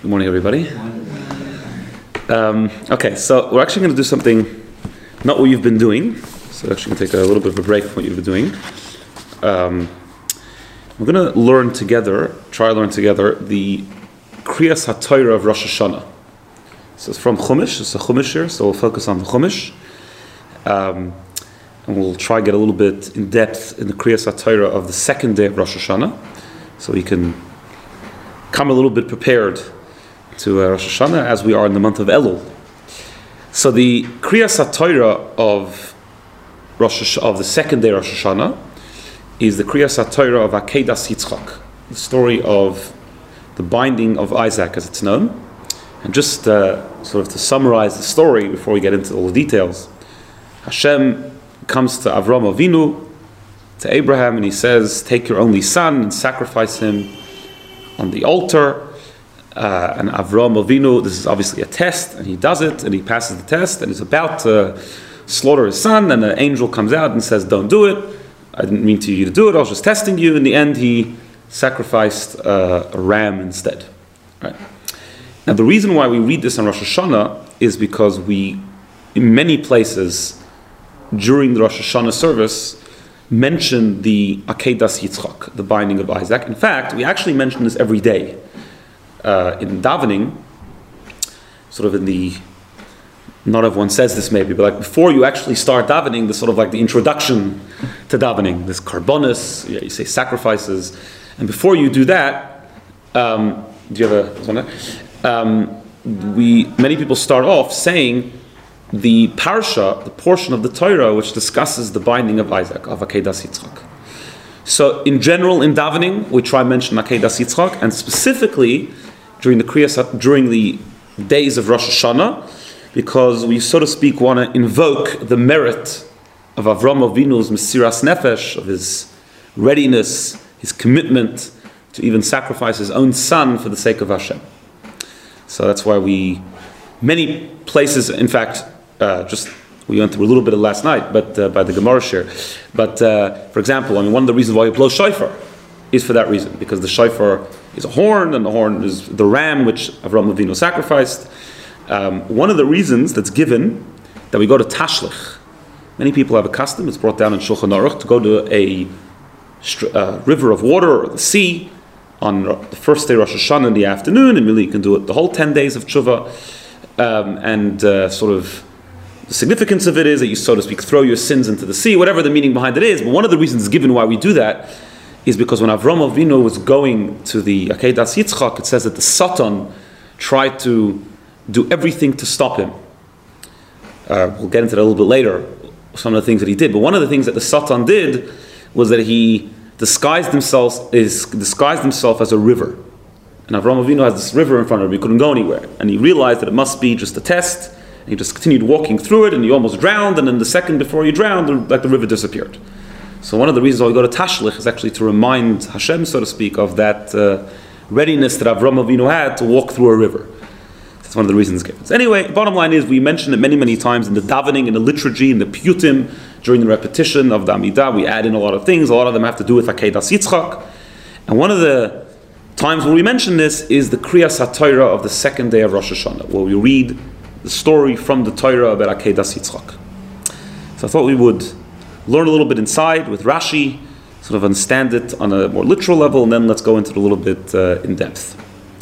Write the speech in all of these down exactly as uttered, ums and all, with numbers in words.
Good morning, everybody. Um, okay, so we're actually going to do something, not what you've been doing. So we're actually going to take a little bit of a break from what you've been doing. Um, we're going to learn together, try to learn together, the Kriyas HaTorah of Rosh Hashanah. So it's from Chumash, it's a Chumash here, so we'll focus on the Chumash. Um, and we'll try to get a little bit in depth in the Kriyas HaTorah of the second day of Rosh Hashanah, so we can come a little bit prepared to uh, Rosh Hashanah as we are in the month of Elul. So the Kriyas HaTorah of Rosh of the second day of Rosh Hashanah is the Kriyas HaTorah of Akedas Yitzchak, the story of the binding of Isaac, as it's known. And just uh, sort of to summarize the story before we get into all the details, Hashem comes to Avram Avinu, to Abraham, and he says, take your only son and sacrifice him on the altar. Uh, and Avram Avinu, this is obviously a test, and he does it, and he passes the test, and he's about to slaughter his son, and an angel comes out and says, don't do it. I didn't mean to you to do it, I was just testing you. In the end, he sacrificed uh, a ram instead. Right. Now, the reason why we read this on Rosh Hashanah is because we, in many places, during the Rosh Hashanah service, mention the Akedas Yitzchak, the binding of Isaac. In fact, we actually mention this every day. Uh, in davening, sort of in the, not everyone says this maybe, but like before you actually start davening, the sort of like the introduction to davening, this karbonis, yeah, you say sacrifices, and before you do that, um, do you have a, um, we, many people start off saying the parsha, the portion of the Torah which discusses the binding of Isaac, of Akedas Yitzchak. So in general, in davening, we try to mention Akedas Yitzchak, and specifically during the Kriyas, during the days of Rosh Hashanah, because we, so to speak, want to invoke the merit of Avram Avinu's Mesiras Nefesh, of his readiness, his commitment to even sacrifice his own son for the sake of Hashem. So that's why we, many places, in fact, uh, just we went through a little bit of last night, but uh, by the Gemara share. But uh, for example, I mean, one of the reasons why we blow shofar is for that reason, because the shofar is a horn, and the horn is the ram which Avram Avinu sacrificed. Um, one of the reasons that's given that we go to Tashlich. Many people have a custom, it's brought down in Shulchan Aruch, to go to a uh, river of water or the sea on the first day of Rosh Hashanah in the afternoon, and really you can do it the whole ten days of Tshuva. Um, and uh, sort of the significance of it is that you, so to speak, throw your sins into the sea, whatever the meaning behind it is. But one of the reasons given why we do that is because when Avram Avinu was going to the Akedas Yitzchak, it says that the Satan tried to do everything to stop him. Uh, we'll get into that a little bit later, some of the things that he did. But one of the things that the Satan did was that he disguised himself, is, disguised himself as a river. And Avram Avinu has this river in front of him, he couldn't go anywhere. And he realized that it must be just a test, and he just continued walking through it, and he almost drowned, and then the second before he drowned, the, like the river disappeared. So one of the reasons why we go to Tashlich is actually to remind Hashem, so to speak, of that uh, readiness that Avram Avinu had to walk through a river. That's one of the reasons given. So anyway, bottom line is we mention it many, many times in the davening, in the liturgy, in the piyutim, during the repetition of the Amidah. We add in a lot of things. A lot of them have to do with Akedas Yitzchak. And one of the times when we mention this is the Kriyas HaTorah of the second day of Rosh Hashanah, where we read the story from the Torah about Akedas Yitzchak. So I thought we would learn a little bit inside with Rashi, sort of understand it on a more literal level, and then let's go into it a little bit uh, in depth.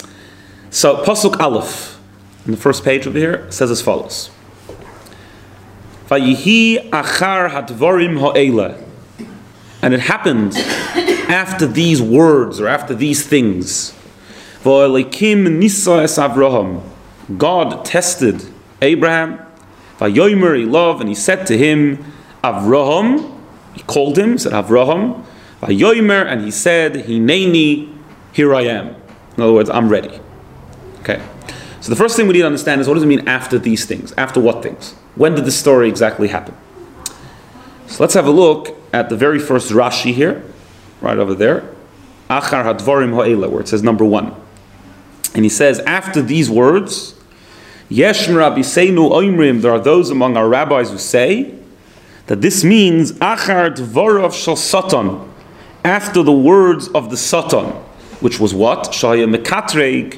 So Pasuk Aleph, on the first page over here, says as follows. Vayihi achar hadvarim ha'ela. And it happened after these words, or after these things. Va'alekim nisa es Avraham. God tested Abraham. Vayomer he loved, and he said to him, Avraham, he called him, said Avraham, Vayomer, and he said, Hineni, here I am. In other words, I'm ready. Okay. So the first thing we need to understand is, what does it mean after these things? After what things? When did this story exactly happen? So let's have a look at the very first Rashi here, right over there. Achar hadvarim ha'ela, where it says number one. And he says, after these words, Yesh m'rabbiseinu oimrim, there are those among our rabbis who say that this means achar dvarav shel Satan, after the words of the Satan, which was what? Shaya mekatreg,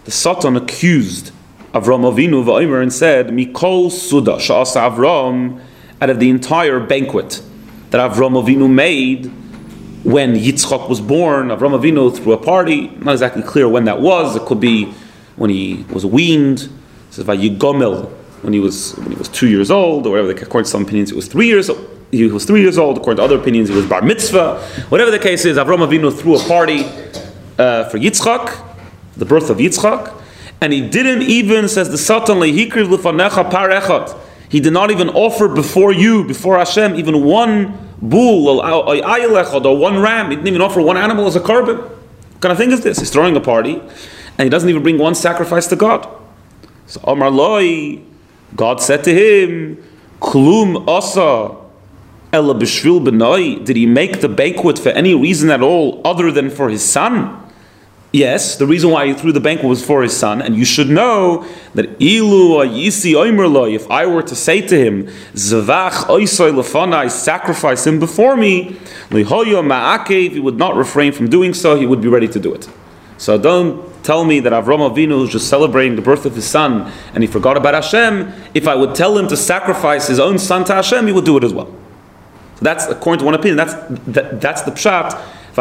the Satan accused Avram Avinu v'omer and said, Mikol Suda sha'asa Avram, out of the entire banquet that Avram Avinu made when Yitzchak was born. Avram Avinu threw a party, not exactly clear when that was. It could be when he was weaned. It says Vayigomel, when he was when he was two years old, or whatever. According to some opinions, it was three years old. He was three years old. According to other opinions, he was bar mitzvah. Whatever the case is, Avram Avinu threw a party uh, for Yitzchak, the birth of Yitzchak, and he didn't even, says the Satan, lehikriv lefanecha par echad. He did not even offer before you, before Hashem, even one bull or one ram. He didn't even offer one animal as a korban. What kind of thing is this? He's throwing a party, and he doesn't even bring one sacrifice to God. So Amar Loi, God said to him, Klum asa ela b'shvil b'nai. Did he make the banquet for any reason at all other than for his son? Yes, the reason why he threw the banquet was for his son, and you should know that ilu ayisi oimer loi, if I were to say to him, Zavach oisoi lefanai, sacrifice him before me, lihoyo ma'akev, he would not refrain from doing so, he would be ready to do it. So don't tell me that Avram Avinu was just celebrating the birth of his son, and he forgot about Hashem. If I would tell him to sacrifice his own son to Hashem, he would do it as well. So that's, according to one opinion, that's, that, that's the pshat.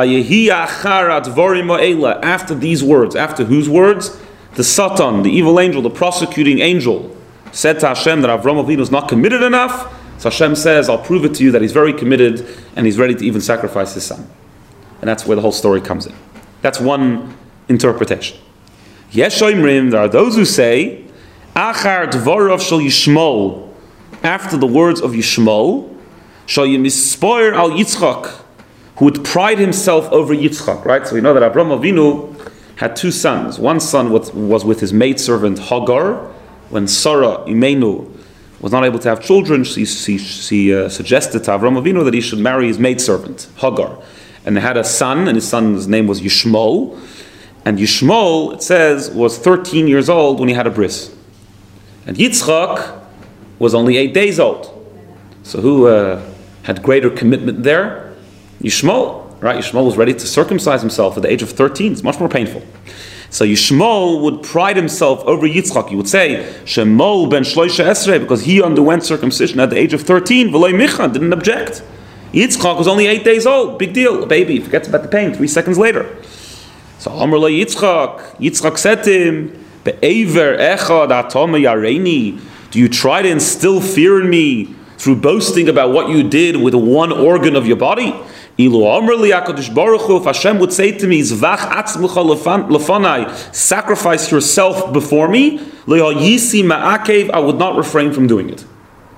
After these words, after whose words? The Satan, the evil angel, the prosecuting angel, said to Hashem that Avram Avinu is not committed enough. So Hashem says, I'll prove it to you that he's very committed and he's ready to even sacrifice his son. And that's where the whole story comes in. That's one interpretation. Yesh oimrim, there are those who say, Achar dvorav shel Yishmol, after the words of Yishmol, shel Yimispoir al Yitzchak, who would pride himself over Yitzchak, right? So we know that Avram Avinu had two sons. One son was, was with his maidservant Hagar. When Sarah, Imenu, was not able to have children, she, she, she uh, suggested to Avram Avinu that he should marry his maidservant, Hagar. And they had a son, and his son's name was Yishmol. And Yishmol, it says, was thirteen years old when he had a bris. And Yitzchak was only eight days old. So who uh, had greater commitment there? Yishmol, right? Yishmol was ready to circumcise himself at the age of thirteen. It's much more painful. So Yishmol would pride himself over Yitzchak. He would say, Shemol ben Shloisha Esrei, because he underwent circumcision at the age of thirteen. V'loi Micha, didn't object. Yitzchak was only eight days old. Big deal. A baby. He forgets about the pain three seconds later. So Amar lo Yitzchak. Yitzchak said to him, Be'ever echad atoma yareini. Do you try to instill fear in me through boasting about what you did with one organ of your body? Ilu Amar li HaKadosh Baruch Hu, if Hashem would say to me, Zvach atzmucha lefanai, sacrifice yourself before me, leha yisi ma'akev, I would not refrain from doing it.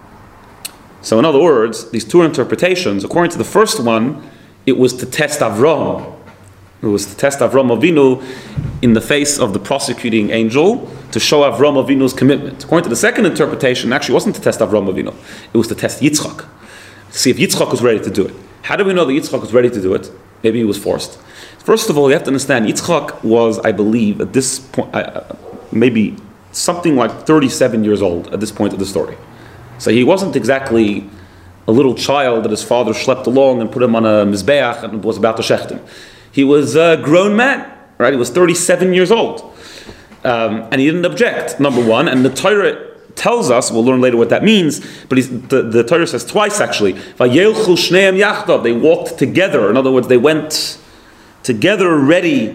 So in other words, these two interpretations, according to the first one, it was to test Avram. It was to test Avram Avinu in the face of the prosecuting angel, to show Avram Avinu's commitment. According to the second interpretation, it actually wasn't to test Avram Avinu. It was to test Yitzchak, to see if Yitzchak was ready to do it. How do we know that Yitzchak was ready to do it? Maybe he was forced. First of all, you have to understand, Yitzchak was, I believe, at this point, uh, maybe something like thirty-seven years old at this point of the story. So he wasn't exactly a little child that his father schlepped along and put him on a mizbeach and was about to shecht him. He was a grown man, right? He was thirty-seven years old. Um, and he didn't object, number one. And the Torah tells us, we'll learn later what that means, but he's, the, the Torah says twice actually, Vayelchu shneim yachdav, they walked together. In other words, they went together ready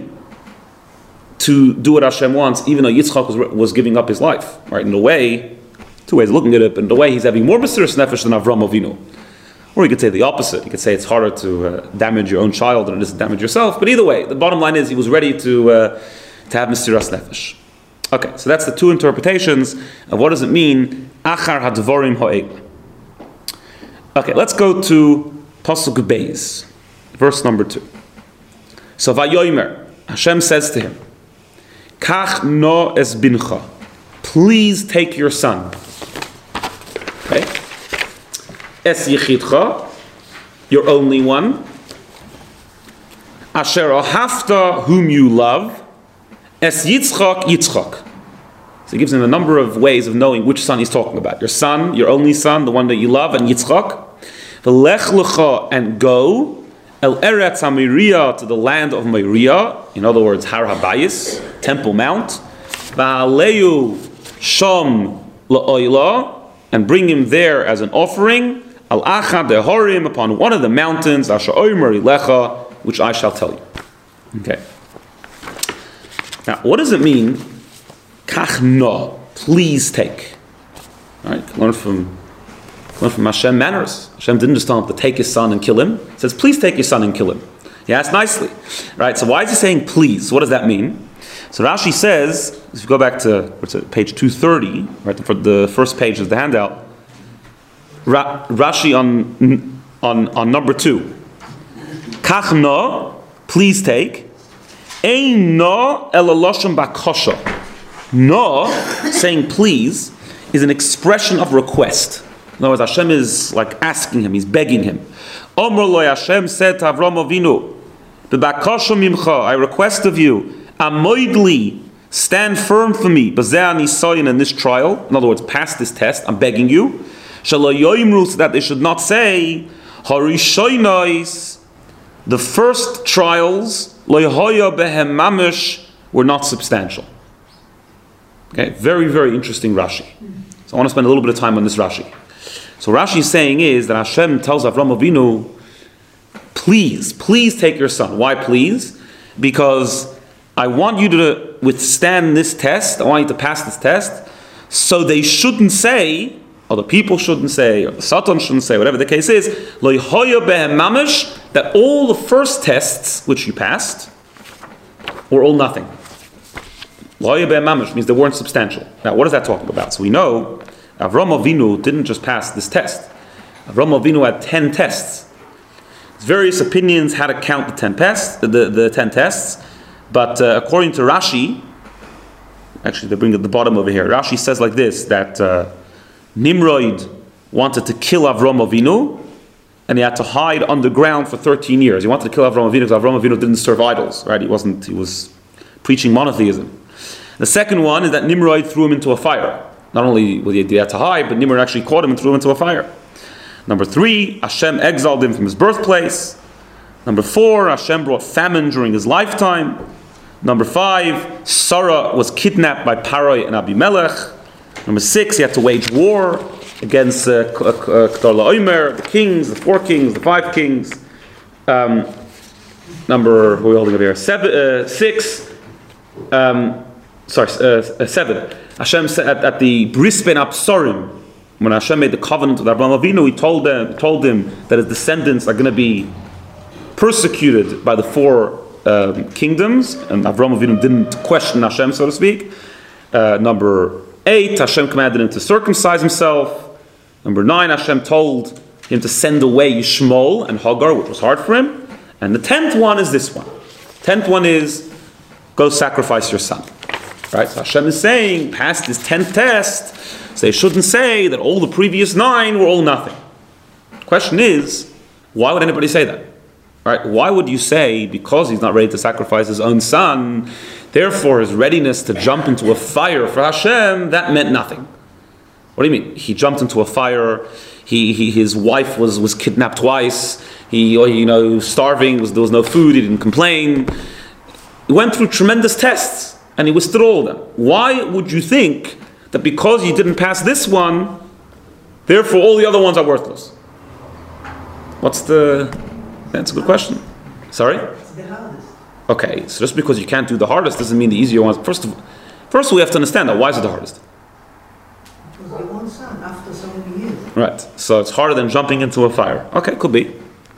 to do what Hashem wants, even though Yitzchak was, was giving up his life. Right? In a way, two ways of looking at it, but in a way he's having more Mesiras Nefesh than Avram Avinu. Or you could say the opposite. You could say it's harder to uh, damage your own child than it is to damage yourself. But either way, the bottom line is he was ready to uh, to have Mesiras Nefesh. Okay, so that's the two interpretations of what does it mean, Achar hadvorim ha'ela. Okay, let's go to Pasuk Beis, verse number two. So Vayomer, Hashem says to him, Kach no es bincha, please take your son. Okay? Es yichidcha, your only one. Asher ahavta, whom you love. Es Yitzchak, Yitzchak. So he gives him a number of ways of knowing which son he's talking about. Your son, your only son, the one that you love, and Yitzchak. V'lech lecha, and go, El Eretz HaMoriah, to the land of Moriah, in other words, Har HaBayis, Temple Mount. va'aleyu sham la'oila, and bring him there as an offering, al achad dehorim, upon one of the mountains, asher omer ilecha, which I shall tell you. Okay. Now, what does it mean? Kach no, please take. All right, learn from learn from Hashem manners. Hashem didn't just tell him to take his son and kill him. He says, please take your son and kill him. He asked nicely, right? So why is he saying please? What does that mean? So Rashi says, if you go back to what's it, page two thirty, right, for the first page of the handout, Ra- Rashi on on on number two, Kach no, please take. Ein no ela lashon bakosha. No, saying please, is an expression of request. In other words, Hashem is like asking him, he's begging him. Omer lo Hashem said to Avram Avinu, b'bakosha mimcha, I request of you, amoidli, stand firm for me, b'zeh anisayin, in this trial. In other words, pass this test, I'm begging you. Shelo yoimru, so that they should not say, harishoynois, the first trials, lo yehoya behem mamish, were not substantial. Okay, very, very interesting Rashi. So I want to spend a little bit of time on this Rashi. So Rashi is saying is that Hashem tells Avram Avinu, please, please take your son. Why please? Because I want you to withstand this test. I want you to pass this test. So they shouldn't say, or the people shouldn't say, or the Satan shouldn't say, whatever the case is, lo yehoya behem mamish, that all the first tests which you passed were all nothing. Lo yehoya behem mamish means they weren't substantial. Now, what is that talking about? So we know Avram Avinu didn't just pass this test. Avram Avinu had ten tests. There's various opinions how to count the ten tests, the, the, the ten tests, but uh, according to Rashi, actually they bring it at the bottom over here, Rashi says like this, that uh, Nimrod wanted to kill Avram Avinu, and he had to hide underground for thirteen years. He wanted to kill Avram Avinu because Avram Avinu didn't serve idols, right? He wasn't, he was preaching monotheism. The second one is that Nimrod threw him into a fire. Not only did he have to hide, but Nimrod actually caught him and threw him into a fire. Number three, Hashem exiled him from his birthplace. Number four, Hashem brought famine during his lifetime. Number five, Sarah was kidnapped by Paroi and Abimelech. Number six, he had to wage war against uh, Kedar Laomer, the kings, the four kings, the five kings. Um, number, what are we holding up here? Seven, uh, six, um, sorry, uh, seven. Hashem said at, at the Bris Ben Absarim, when Hashem made the covenant with Avraham Avinu, he told them, told him that his descendants are going to be persecuted by the four um, kingdoms, and Avraham Avinu didn't question Hashem, so to speak. Uh, number eight, Hashem commanded him to circumcise himself. Number nine, Hashem told him to send away Yishmael and Hagar, which was hard for him. And the tenth one is this one. Tenth one is, go sacrifice your son. Right? So Hashem is saying, pass this tenth test, so they shouldn't say that all the previous nine were all nothing. The question is, why would anybody say that? Right? Why would you say, because he's not ready to sacrifice his own son, therefore his readiness to jump into a fire for Hashem, that meant nothing? What do you mean? He jumped into a fire, he, he his wife was, was kidnapped twice, he, you know, starving, was, there was no food, he didn't complain. He went through tremendous tests. And he withstood all of them. Why would you think that because you didn't pass this one, therefore all the other ones are worthless? What's the... That's a good question. Sorry? It's the hardest. Okay, so just because you can't do the hardest doesn't mean the easier ones. First of first we have to understand that. Why is it the hardest? Because they want son after so many years. Right, so it's harder than jumping into a fire. Okay, could be.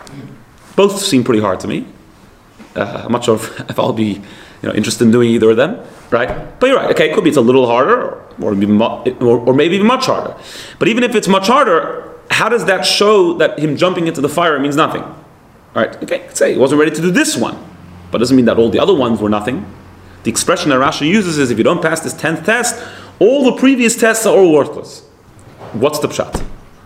Both seem pretty hard to me. Uh, I'm not sure if, if I'll be... You know, interested in doing either of them, right? But you're right. Okay, it could be it's a little harder, or maybe, or, or maybe even much harder. But even if it's much harder, how does that show that him jumping into the fire means nothing? All right. Okay, say he wasn't ready to do this one, but doesn't mean that all the other ones were nothing. The expression that Rashi uses is, if you don't pass this tenth test, all the previous tests are all worthless. What's the pshat?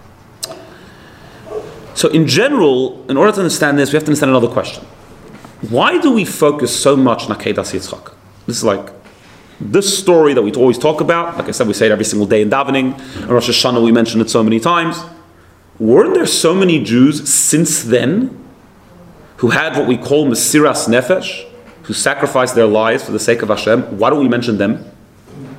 So, in general, in order to understand this, we have to understand another question. Why do we focus so much on Akedas Yitzchak? This is like this story that we always talk about. Like I said, we say it every single day in davening. In Rosh Hashanah, we mention it so many times. Weren't there so many Jews since then who had what we call Mesiras Nefesh, who sacrificed their lives for the sake of Hashem? Why don't we mention them?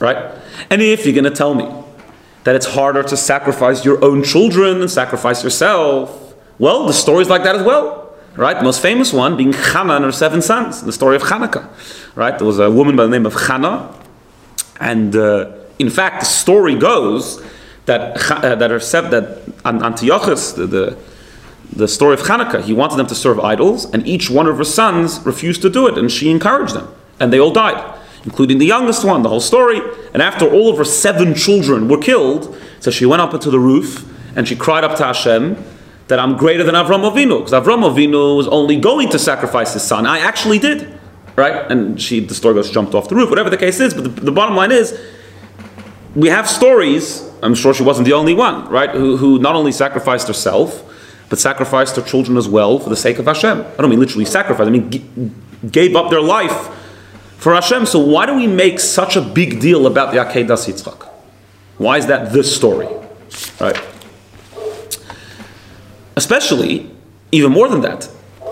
right? And if you're going to tell me that it's harder to sacrifice your own children than sacrifice yourself, well, the story's like that as well, right? The most famous one being Hannah and her seven sons, the story of Hanukkah, right? There was a woman by the name of Hannah, and uh, in fact, the story goes that uh, that her seven, that Antiochus, the, the the story of Hanukkah, he wanted them to serve idols, and each one of her sons refused to do it, and she encouraged them, and they all died, including the youngest one, the whole story. And after all of her seven children were killed, so she went up into the roof, and she cried up to Hashem that I'm greater than Avram Avinu, because Avram Avinu was only going to sacrifice his son. I actually did, right? And she, the story goes, jumped off the roof, whatever the case is, but the, the bottom line is, we have stories, I'm sure she wasn't the only one, right, who, who not only sacrificed herself, but sacrificed their children as well for the sake of Hashem. I don't mean literally sacrifice, I mean g- gave up their life for Hashem. So why do we make such a big deal about the Akedas Yitzchak? Why is that this story? Right? Especially, even more than that,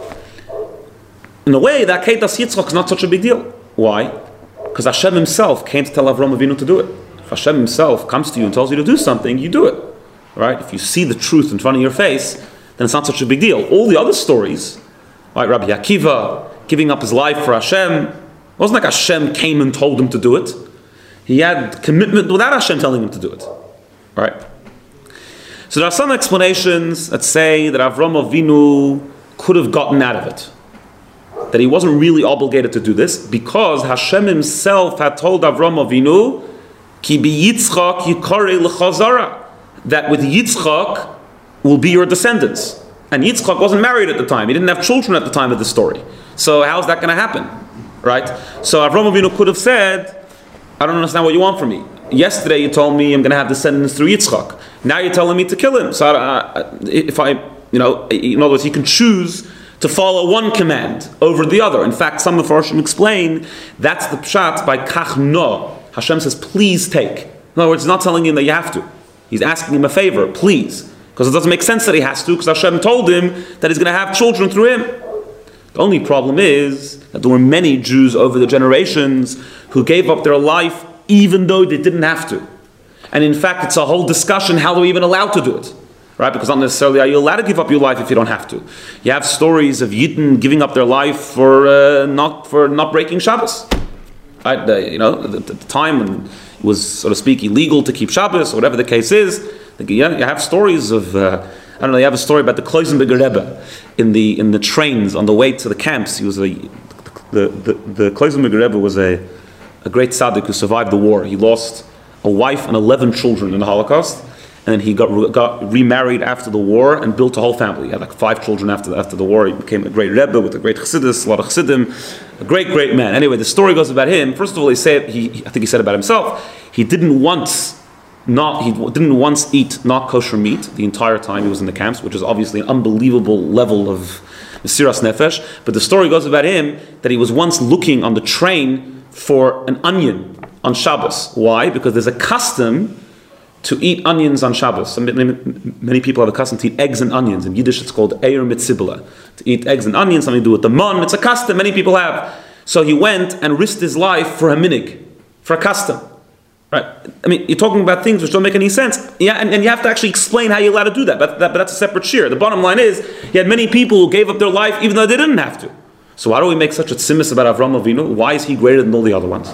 in a way, the Akedas Yitzchak is not such a big deal. Why? Because Hashem himself came to tell Avram Avinu to do it. If Hashem himself comes to you and tells you to do something, you do it. Right? If you see the truth in front of your face, then it's not such a big deal. All the other stories, like Rabbi Akiva giving up his life for Hashem, it wasn't like Hashem came and told him to do it. He had commitment without Hashem telling him to do it. Right? So there are some explanations that say that Avram Avinu could have gotten out of it. That he wasn't really obligated to do this because Hashem himself had told Avram Avinu, Ki bi Yitzchak yikarei l'chazara, that with Yitzchak will be your descendants. And Yitzchak wasn't married at the time. He didn't have children at the time of the story. So how's that going to happen? Right? So Avram Avinu could have said, I don't understand what you want from me. Yesterday you told me I'm going to have descendants through Yitzchak. Now you're telling me to kill him. So I, I, if I, you know, in other words, he can choose to follow one command over the other. In fact, some of the Farshim explain that's the pshat by kach no. Hashem says, please take. In other words, he's not telling him that you have to. He's asking him a favor, please. Because it doesn't make sense that he has to, because Hashem told him that he's going to have children through him. The only problem is that there were many Jews over the generations who gave up their life even though they didn't have to. And in fact, it's a whole discussion, how they're even allowed to do it. Right? Because not necessarily are you allowed to give up your life if you don't have to. You have stories of Yidden giving up their life for uh, not for not breaking Shabbos. Right? The, you know, the, the time when it was, so to speak, illegal to keep Shabbos, or whatever the case is. You have stories of, uh, I don't know, you have a story about the Kloisenberger Rebbe in the in the trains on the way to the camps. He was a, the, the, the Kloisenberger Rebbe was a, a great tzaddik who survived the war. He lost a wife and eleven children in the Holocaust, and then he got got remarried after the war and built a whole family. He had like five children after after the war. He became a great Rebbe with a great Chassidus, a lot of Chassidim, a great, great man. Anyway, the story goes about him. First of all, he said, he, I think he said about himself, he didn't once Not he didn't once eat not kosher meat the entire time he was in the camps, which is obviously an unbelievable level of mesiras nefesh. But the story goes about him that he was once looking on the train for an onion on Shabbos. Why? Because there's a custom to eat onions on Shabbos. So many, many people have a custom to eat eggs and onions. In Yiddish, it's called eir mitzibla. To eat eggs and onions, something to do with the mon. It's a custom many people have. So he went and risked his life for a minig, for a custom. Right? I mean, you're talking about things which don't make any sense. Yeah, and, and you have to actually explain how you're allowed to do that. But, that. but that's a separate shir. The bottom line is, you had many people who gave up their life even though they didn't have to. So why do we make such a tzimis about Avram Avinu? Why is he greater than all the other ones?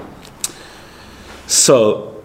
So,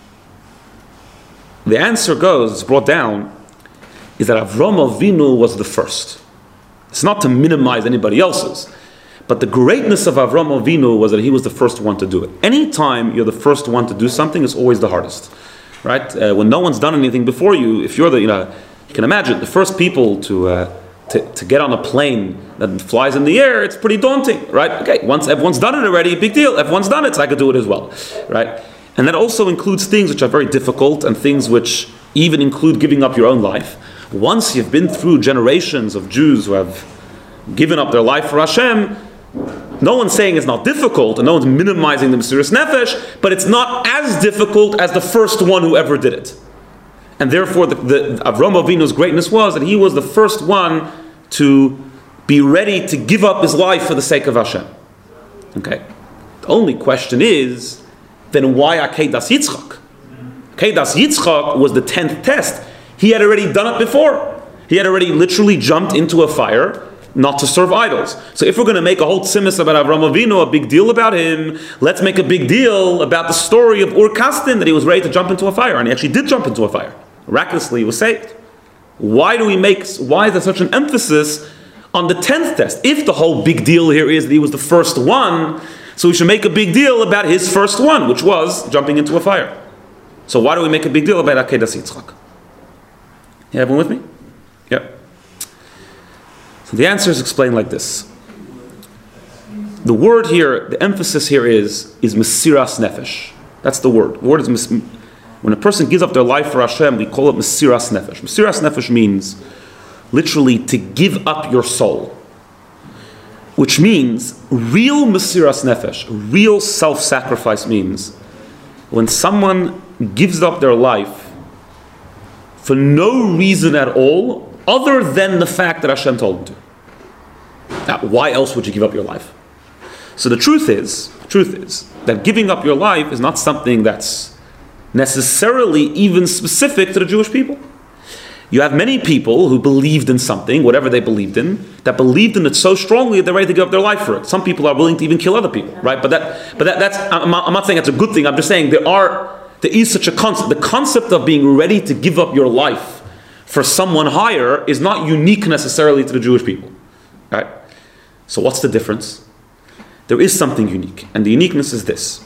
the answer goes, it's brought down, is that Avram Avinu was the first. It's not to minimize anybody else's. But the greatness of Avram Avinu was that he was the first one to do it. Anytime you're the first one to do something, it's always the hardest, right? Uh, when no one's done anything before you, if you're the, you know, you can imagine the first people to, uh, to to get on a plane that flies in the air, it's pretty daunting, right? Okay, once everyone's done it already, big deal. Everyone's done it, so I could do it as well, right? And that also includes things which are very difficult and things which even include giving up your own life. Once you've been through generations of Jews who have given up their life for Hashem, no one's saying it's not difficult, and no one's minimizing the mesiras nefesh, but it's not as difficult as the first one who ever did it. And therefore, the, the Avram Avinu's greatness was that he was the first one to be ready to give up his life for the sake of Hashem. Okay. The only question is, then why Akedas Yitzchak? Akedas Yitzchak was the tenth test. He had already done it before. He had already literally jumped into a fire not to serve idols. So if we're going to make a whole tzimis about Avram Avinu, a big deal about him, let's make a big deal about the story of Ur Kastin, that he was ready to jump into a fire, and he actually did jump into a fire. Miraculously, he was saved. Why do we make, why is there such an emphasis on the tenth test? If the whole big deal here is that he was the first one, so we should make a big deal about his first one, which was jumping into a fire. So why do we make a big deal about Akedas Yitzchak? You everyone with me? Yeah. So the answer is explained like this. The word here, the emphasis here is, is Mesiras Nefesh. That's the word. The word is, mis- when a person gives up their life for Hashem, we call it Mesiras Nefesh. Mesiras Nefesh means literally to give up your soul. Which means, real Mesiras Nefesh, real self-sacrifice means, when someone gives up their life for no reason at all, other than the fact that Hashem told them to. Now, why else would you give up your life? So the truth is, the truth is, that giving up your life is not something that's necessarily even specific to the Jewish people. You have many people who believed in something, whatever they believed in, that believed in it so strongly that they're ready to give up their life for it. Some people are willing to even kill other people, right? But that, but that, that's, I'm not, I'm not saying that's a good thing. I'm just saying there are, there is such a concept. The concept of being ready to give up your life for someone higher is not unique necessarily to the Jewish people, right? So what's the difference? There is something unique, and the uniqueness is this.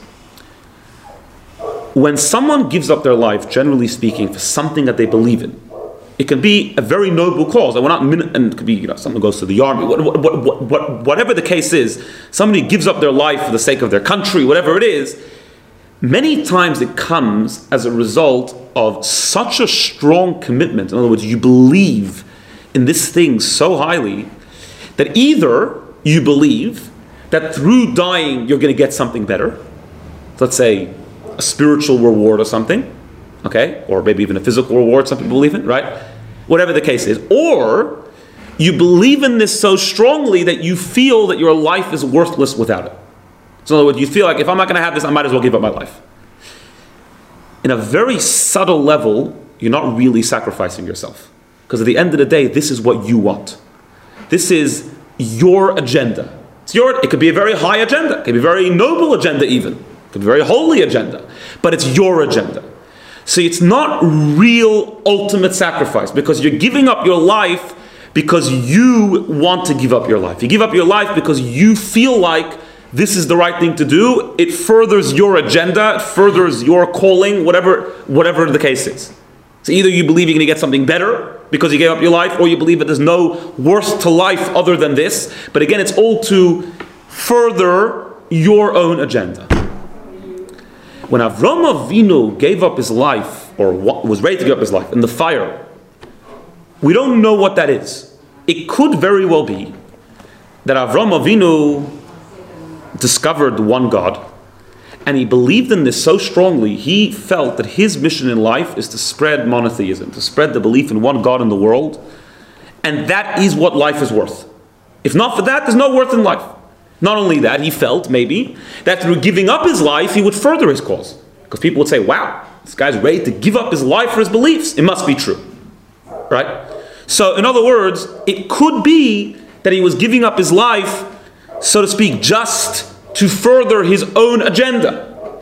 When someone gives up their life, generally speaking, for something that they believe in, it can be a very noble cause. And we're not, and it could be, you know, someone goes to the army, what, what, what, what, whatever the case is, somebody gives up their life for the sake of their country, whatever it is. Many times it comes as a result of such a strong commitment. In other words, you believe in this thing so highly that either you believe that through dying you're going to get something better, let's say a spiritual reward or something, okay, or maybe even a physical reward, some people believe in, right? Whatever the case is. Or you believe in this so strongly that you feel that your life is worthless without it. So in other words, you feel like, if I'm not going to have this, I might as well give up my life. In a very subtle level, you're not really sacrificing yourself. Because at the end of the day, this is what you want. This is your agenda. It's your, it could be a very high agenda. It could be a very noble agenda even. It could be a very holy agenda. But it's your agenda. So it's not real ultimate sacrifice, because you're giving up your life because you want to give up your life. You give up your life because you feel like this is the right thing to do. It furthers your agenda, it furthers your calling, whatever, whatever the case is. So either you believe you're going to get something better because you gave up your life, or you believe that there's no worth to life other than this. But again, it's all to further your own agenda. When Avram Avinu gave up his life, or was ready to give up his life in the fire, we don't know what that is. It could very well be that Avram Avinu discovered one God, and he believed in this so strongly, he felt that his mission in life is to spread monotheism, to spread the belief in one God in the world, and that is what life is worth. If not for that, there's no worth in life. Not only that, he felt, maybe, that through giving up his life, he would further his cause. Because people would say, wow, this guy's ready to give up his life for his beliefs. It must be true. Right? So, in other words, it could be that he was giving up his life, so to speak, just to further his own agenda.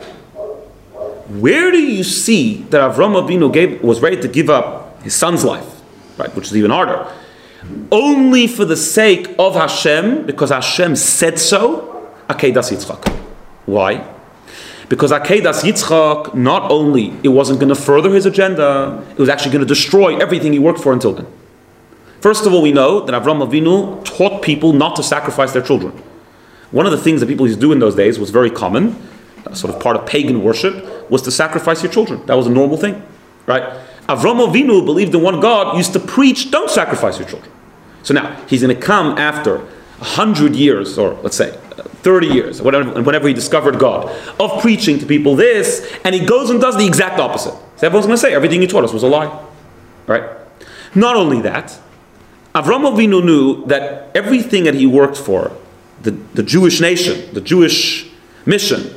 Where do you see that Avram Avinu gave, was ready to give up his son's life, right, which is even harder, only for the sake of Hashem, because Hashem said so? Akedas Yitzchak. Why? Because Akedas Yitzchak, not only it wasn't going to further his agenda, it was actually going to destroy everything he worked for until then. First of all, we know that Avram Avinu taught people not to sacrifice their children. One of the things that people used to do in those days was very common, sort of part of pagan worship, was to sacrifice your children. That was a normal thing, right? Avram Avinu believed in one God, used to preach, don't sacrifice your children. So now, he's going to come after a hundred years, or let's say thirty years, whatever, whenever he discovered God, of preaching to people this, and he goes and does the exact opposite. So everyone's going to say, everything you taught us was a lie, right? Not only that, Avram Avinu knew that everything that he worked for, the, the Jewish nation, the Jewish mission,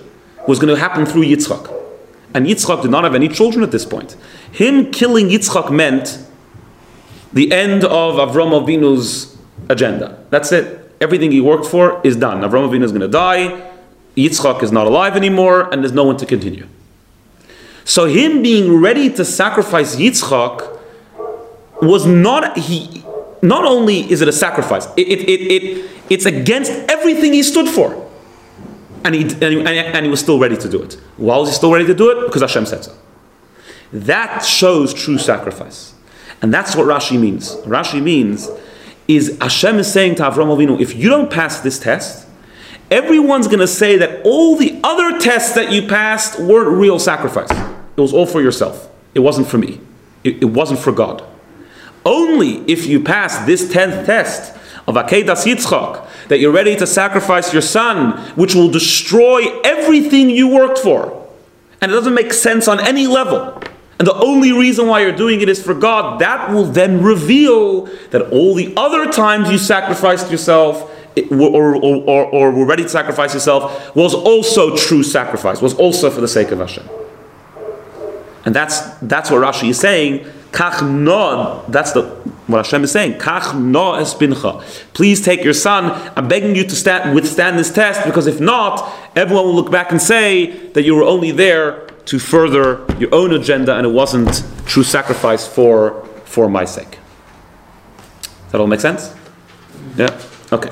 was going to happen through Yitzchak. And Yitzchak did not have any children at this point. Him killing Yitzchak meant the end of Avram Avinu's agenda. That's it. Everything he worked for is done. Avram Avinu is going to die. Yitzchak is not alive anymore, and there's no one to continue. So him being ready to sacrifice Yitzchak was not he. Not only is it a sacrifice, it, it, it, it it's against everything he stood for, and he, and he and he was still ready to do it. Why was he still ready to do it? Because Hashem said so. That shows true sacrifice, and that's what Rashi means. Rashi means is Hashem is saying to Avram Avinu, if you don't pass this test, everyone's going to say that all the other tests that you passed weren't real sacrifice. It was all for yourself. It wasn't for me. It, it wasn't for God. Only if you pass this tenth test of Akedas Yitzchak, that you're ready to sacrifice your son, which will destroy everything you worked for. And it doesn't make sense on any level. And the only reason why you're doing it is for God. That will then reveal that all the other times you sacrificed yourself, it, or, or, or, or were ready to sacrifice yourself, was also true sacrifice, was also for the sake of Hashem. And that's that's what Rashi is saying. Kach no, that's the what Hashem is saying. Kach no espincha. Please take your son. I'm begging you to stand, withstand this test, because if not, everyone will look back and say that you were only there to further your own agenda, and it wasn't true sacrifice for for my sake. Does that all make sense? Yeah. Okay.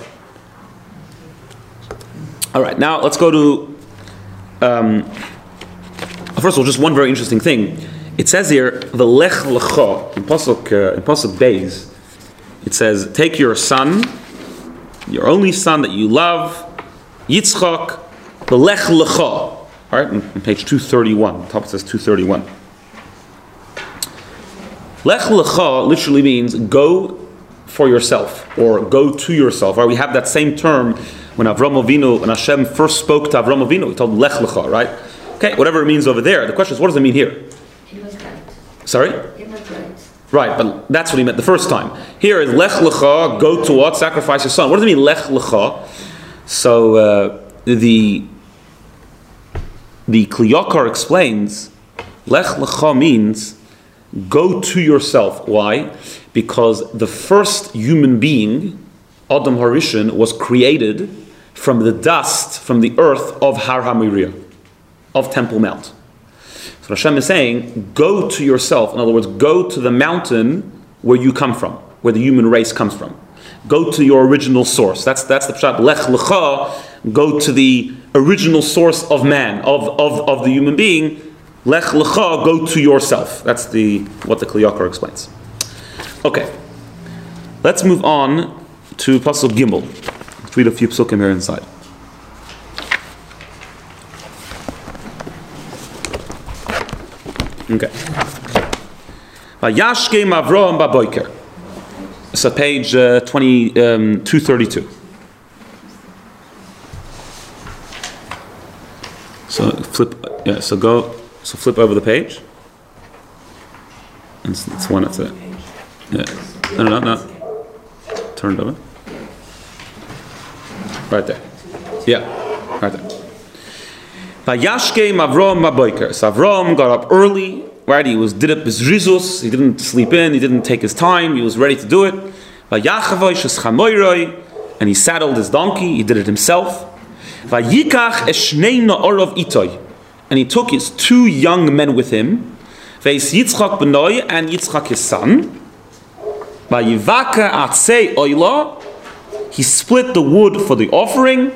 All right. Now let's go to. Um, first of all, just one very interesting thing. It says here, the lech lecha, in Pasuk, uh, in Pasuk Beis, it says, take your son, your only son that you love, Yitzchak, the lech lecha. All right, on, on page two thirty-one, top it says two thirty-one. Lech lecha literally means go for yourself, or go to yourself. Right? We have that same term when Avram Avinu, when Hashem first spoke to Avram Avinu, he told lech lecha, right? Okay, whatever it means over there. The question is, what does it mean here? He was right. Sorry? He was right. Right, but that's what he meant the first time. Here is lech lecha, go to what? Sacrifice your son. What does it mean, lech lecha? So uh, the the Kli Yakar explains, lech lecha means go to yourself. Why? Because the first human being, Adam Harishon, was created from the dust, from the earth of Har HaMoriah, of Temple Mount. So Hashem is saying, go to yourself. In other words, go to the mountain where you come from, where the human race comes from. Go to your original source. That's that's the pshat. Lech lecha, go to the original source of man, of, of, of the human being. Lech lecha, go to yourself. That's the what the Kli Yakar explains. Okay, let's move on to Pasuk Gimel. Let's read a few psukim here inside. Okay. Vayashkem Avram baboiker. So page uh, twenty um, two thirty two. So flip. Yeah. So go. So flip over the page. And it's, it's one after that. Yeah. No, no, no, no. Turn it over. Right there. Yeah. Right there. Vayashkem Avram baboiker. So Avram got up early. Right, he was did up his rizus. He didn't sleep in. He didn't take his time. He was ready to do it. And he saddled his donkey. He did it himself. And he took his two young men with him, Yitzchak b'noi and Yitzchak his son. He split the wood for the offering.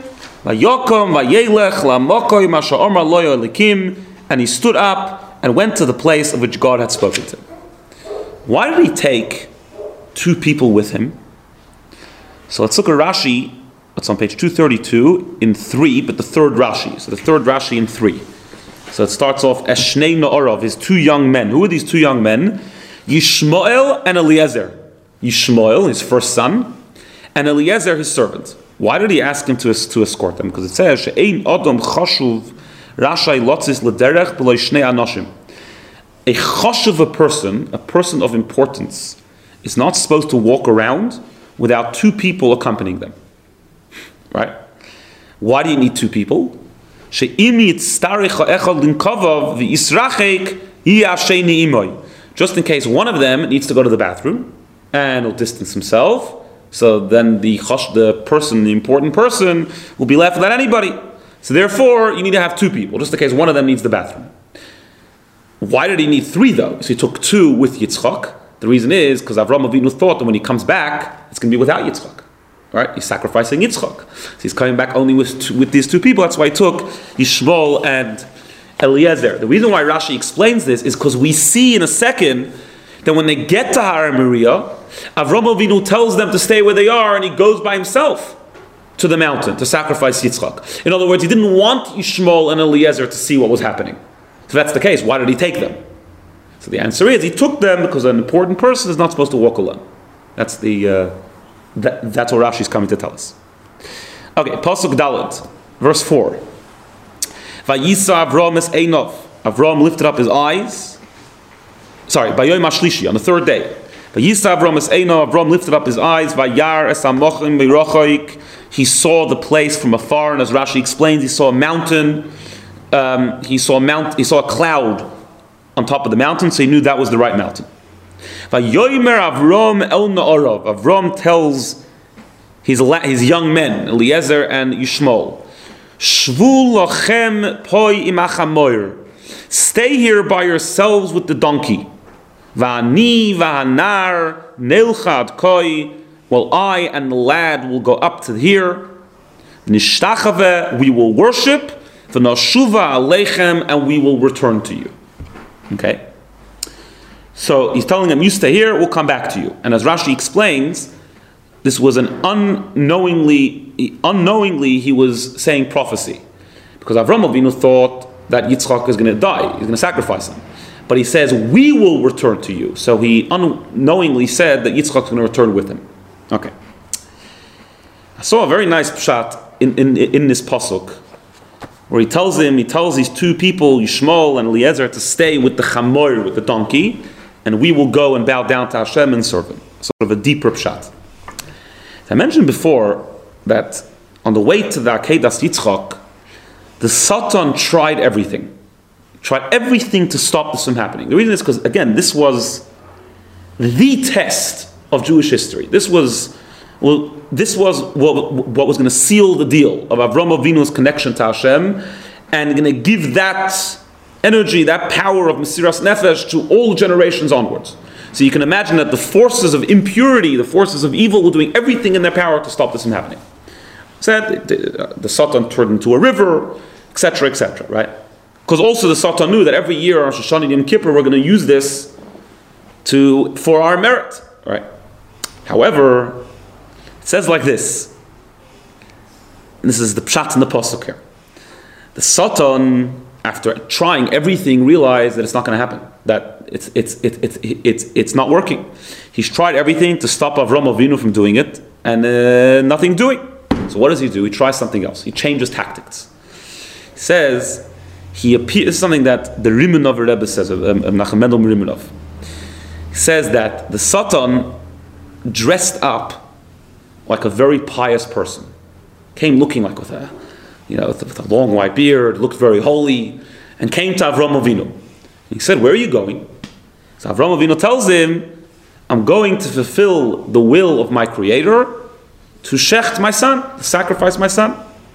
And he stood up and went to the place of which God had spoken to him. Why did he take two people with him? So let's look at Rashi. It's on page two thirty-two in three, but the third Rashi. So the third Rashi in three. So it starts off as Shnei Na'arav, his two young men. Who are these two young men? Yishmael and Eliezer. Yishmael, his first son, and Eliezer, his servant. Why did he ask him to, to escort them? Because it says, She'ein Adam chashuv Rashai lotzis lederech b'lo shnei anoshim. A chashuv, a person, a person of importance, is not supposed to walk around without two people accompanying them. Right? Why do you need two people? she'imi tzarich ha'echad linkavav v'yisrachek hi ha'sheni imoy. Just in case one of them needs to go to the bathroom and will distance himself, so then the chosh, the person, the important person, will be left without anybody. So therefore, you need to have two people, just in case one of them needs the bathroom. Why did he need three though? So he took two with Yitzchak. The reason is because Avraham Avinu thought that when he comes back, it's going to be without Yitzchak. Right? He's sacrificing Yitzchak. So he's coming back only with two, with these two people. That's why he took Yishmael and Eliezer. The reason why Rashi explains this is because we see in a second that when they get to Har Moriah, Avraham Avinu tells them to stay where they are, and he goes by himself to the mountain to sacrifice Yitzchak. In other words, he didn't want Yishmael and Eliezer to see what was happening. If that's the case, why did he take them? So the answer is he took them because an important person is not supposed to walk alone. That's the uh, that, that's what Rashi is coming to tell us. Okay, Pasuk Dalet, verse four. Vayisa Avram es Einov. Avram lifted up his eyes. Sorry, Bayom Ashlishi, on the third day. Vayisa Avram es Einov. Avram lifted up his eyes. Vayar es Amochim Meirochoik. He saw the place from afar, and as Rashi explains, he saw a mountain. Um, he saw a mount. He saw a cloud on top of the mountain, so he knew that was the right mountain. Vayomer Avram el Na'arav. Avram tells his his young men, Eliezer and Yishmael, Shvu lachem poi imachamoyer. Stay here by yourselves with the donkey. Va'ani va'anar nelchad koi. Well, I and the lad will go up to here. Nishtachave, we will worship. V'noshuva aleichem, and we will return to you. Okay? So he's telling them, you stay here, we'll come back to you. And as Rashi explains, this was an unknowingly, unknowingly he was saying prophecy. Because Avraham Avinu thought that Yitzchak is going to die, he's going to sacrifice him. But he says, we will return to you. So he unknowingly said that Yitzchak is going to return with him. Okay. I saw a very nice pshat in, in, in this pasuk, where he tells him, he tells these two people, Yishmael and Eliezer, to stay with the chamoir, with the donkey, and we will go and bow down to Hashem and serve him. Sort of a deeper pshat. I mentioned before that on the way to the Akedas Yitzchak, the Satan tried everything. Tried everything to stop this from happening. The reason is because, again, this was the test of Jewish history. This was, well, this was what, what was going to seal the deal of Avraham Avinu's connection to Hashem, and going to give that energy, that power of Mesiras Nefesh to all generations onwards. So you can imagine that the forces of impurity, the forces of evil, were doing everything in their power to stop this from happening. Said the, the Satan turned into a river, et cetera, et cetera. Right? Because also the Satan knew that every year on Rosh Hashanah and Yom Kippur we're going to use this to for our merit. Right? However, it says like this. And this is the pshat in the pasuk here. The Satan, after trying everything, realized that it's not going to happen. That it's it's it's it's it's it's not working. He's tried everything to stop Avraham Avinu from doing it, and uh, nothing doing. So what does he do? He tries something else. He changes tactics. He says he appears. This is something that the Rimonov Rebbe says, um, Menachem Mendel Rimonov. He says that the Satan dressed up like a very pious person, came looking like with a, you know, with a, with a long white beard, looked very holy, and came to Avraham Avinu. He said, "Where are you going?" So Avraham Avinu tells him, "I'm going to fulfill the will of my Creator, to shecht my son, to sacrifice my son."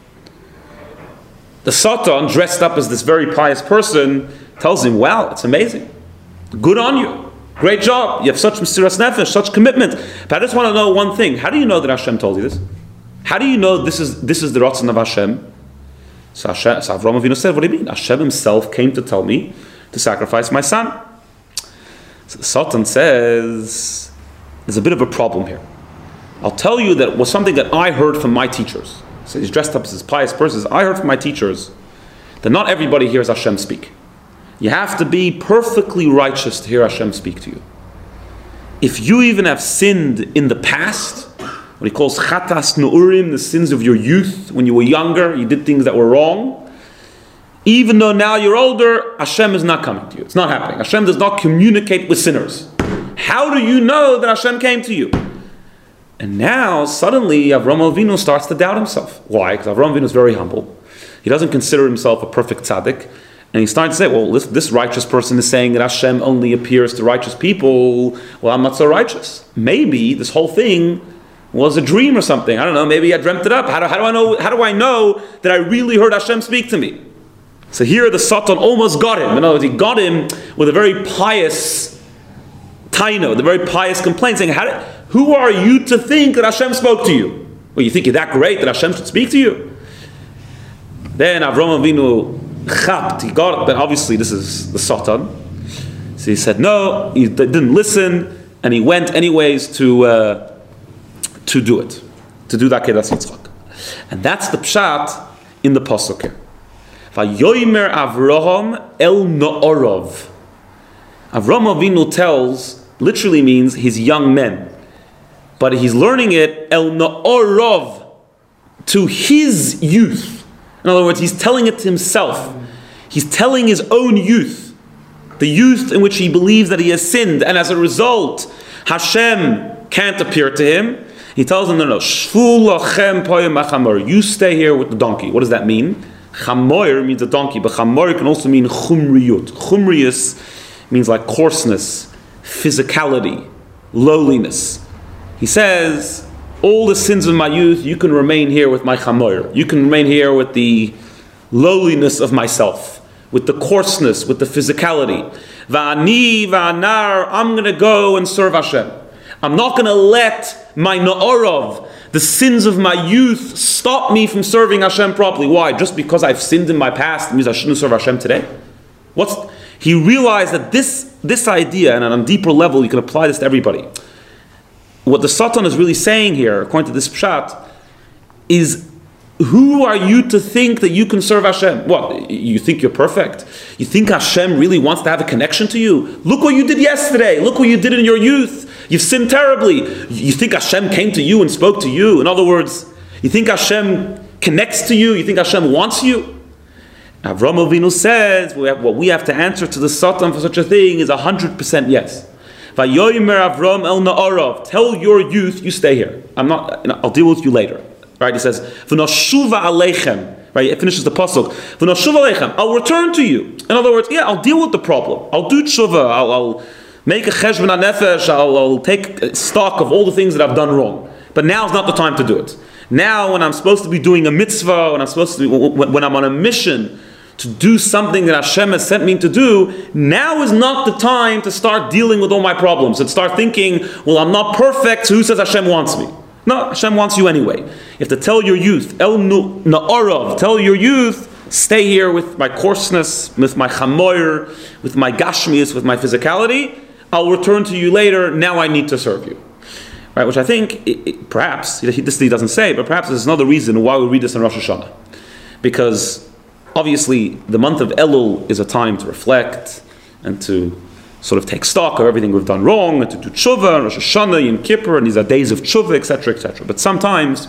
The Satan, dressed up as this very pious person, tells him, "Wow, it's amazing. Good on you. Great job. You have such mesiras nefesh, such commitment. But I just want to know one thing. How do you know that Hashem told you this? How do you know this is this is the ratzon of Hashem?" So, Hashem, so Avraham Avinu said, "What do you mean? Hashem himself came to tell me to sacrifice my son." So the Satan says, "There's a bit of a problem here. I'll tell you that it was something that I heard from my teachers." So he's dressed up as this pious person. "I heard from my teachers that not everybody hears Hashem speak. You have to be perfectly righteous to hear Hashem speak to you. If you even have sinned in the past, what he calls chatas nu'urim, the sins of your youth, when you were younger, you did things that were wrong, even though now you're older, Hashem is not coming to you. It's not happening. Hashem does not communicate with sinners. How do you know that Hashem came to you?" And now, suddenly, Avraham Avinu starts to doubt himself. Why? Because Avraham Avinu is very humble. He doesn't consider himself a perfect tzaddik. And he's starting to say, well, this, this righteous person is saying that Hashem only appears to righteous people. Well, I'm not so righteous. Maybe this whole thing was a dream or something. I don't know. Maybe I dreamt it up. How do, how do I know? How do I know that I really heard Hashem speak to me? So here the Satan almost got him. In other words, he got him with a very pious taino, the very pious complaint, saying, how do, who are you to think that Hashem spoke to you? Well, you think you're that great that Hashem should speak to you? Then Avraham Avinu chapped, he got it, but obviously this is the Satan. So he said no, he didn't listen, and he went anyways to uh, to do it, to do that Kedas Yitzchak. And that's the pshat in the pasuk here. Vayomer Avraham el Na'orov. Avraham Avinu tells, literally means his young men, but he's learning it el Na'orov, to his youth. In other words, he's telling it to himself. He's telling his own youth, the youth in which he believes that he has sinned, and as a result, Hashem can't appear to him. He tells him, no, no, Shvu lachem poyim achamor. You stay here with the donkey. What does that mean? Chamoir means a donkey, but chamoir can also mean chumriyut. Chumriyus means like coarseness, physicality, lowliness. He says, all the sins of my youth, you can remain here with my chamoir. You can remain here with the lowliness of myself, with the coarseness, with the physicality. Va'ani va'anar, I'm going to go and serve Hashem. I'm not going to let my na'orov, the sins of my youth, stop me from serving Hashem properly. Why? Just because I've sinned in my past, it means I shouldn't serve Hashem today? What's He realized that this, this idea, and on a deeper level, you can apply this to everybody. What the Satan is really saying here, according to this pshat, is who are you to think that you can serve Hashem? What? You think you're perfect? You think Hashem really wants to have a connection to you? Look what you did yesterday. Look what you did in your youth. You've sinned terribly. You think Hashem came to you and spoke to you? In other words, you think Hashem connects to you? You think Hashem wants you? Avraham Avinu says, we have, what we have to answer to the Satan for such a thing is one hundred percent yes. Vayomer Avram el Na'orov. Tell your youth, you stay here. I'm not. You know, I'll deal with you later. Right? He says, "V'noshuva aleichem." Right? It finishes the pasuk. "V'noshuva aleichem." I'll return to you. In other words, yeah, I'll deal with the problem. I'll do tshuva. I'll, I'll make a cheshbon hanefesh. I'll, I'll take stock of all the things that I've done wrong. But now's not the time to do it. Now, when I'm supposed to be doing a mitzvah, when I'm supposed to, be, when I'm on a mission to do something that Hashem has sent me to do, now is not the time to start dealing with all my problems and start thinking, well, I'm not perfect, so who says Hashem wants me? No, Hashem wants you anyway. You have to tell your youth, El Na'orov, tell your youth, stay here with my coarseness, with my chamoir, with my gashmius, with my physicality. I'll return to you later, now I need to serve you. Right, which I think, it, it, perhaps, this he doesn't say, but perhaps there's another reason why we read this in Rosh Hashanah. Because obviously, the month of Elul is a time to reflect and to sort of take stock of everything we've done wrong, and to do tshuva, and Rosh Hashanah, Yom Kippur, and these are days of tshuva, et cetera, et cetera. But sometimes,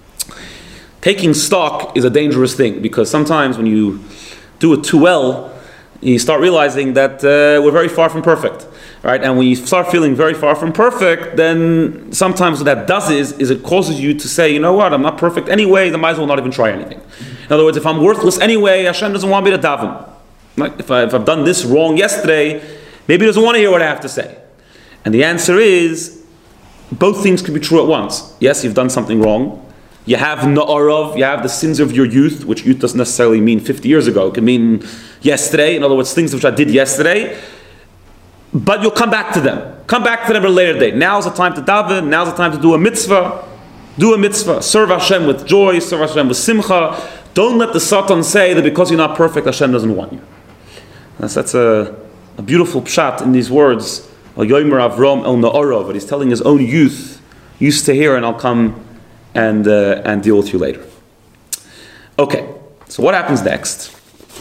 taking stock is a dangerous thing, because sometimes when you do it too well, you start realizing that uh, we're very far from perfect. Right? And when you start feeling very far from perfect, then sometimes what that does is, is it causes you to say, you know what, I'm not perfect anyway, then I might as well not even try anything. In other words, if I'm worthless anyway, Hashem doesn't want me to daven. Right? If, I, if I've done this wrong yesterday, maybe he doesn't want to hear what I have to say. And the answer is, both things can be true at once. Yes, you've done something wrong. You have na'orov, you have the sins of your youth, which youth doesn't necessarily mean fifty years ago. It can mean yesterday. In other words, things which I did yesterday. But you'll come back to them. Come back to them at a later date. Now's the time to daven. Now's the time to do a mitzvah. Do a mitzvah. Serve Hashem with joy. Serve Hashem with simcha. Don't let the Satan say that because you're not perfect, Hashem doesn't want you. That's, that's a, a beautiful pshat in these words. Yomer Avram el Na'orov. But he's telling his own youth, you stay here and I'll come and, uh, and deal with you later. Okay, so what happens next?